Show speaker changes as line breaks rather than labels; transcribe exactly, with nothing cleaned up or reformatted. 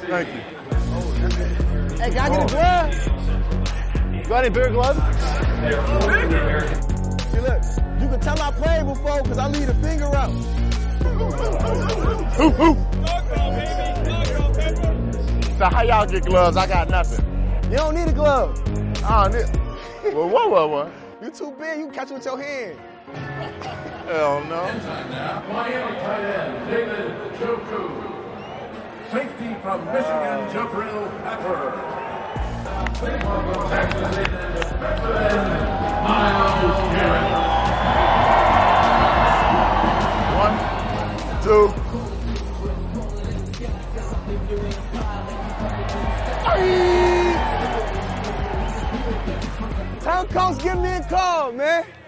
Thank you.
Hey, can I get a glove? Got any bigger gloves? See, look, you can tell I played before because I leave a finger out.
Hoo, hoo. So how y'all get gloves? I got nothing.
You don't need a glove.
I don't need. Well, what, what, what?
You too big, you can catch it with your hand.
Hell no.
Miami tight end, David Njoku. Safety from Michigan, Jabril Pepper. Texas defensive end, Myles Garrett.
One, two.
Tell Coach give me a call, man.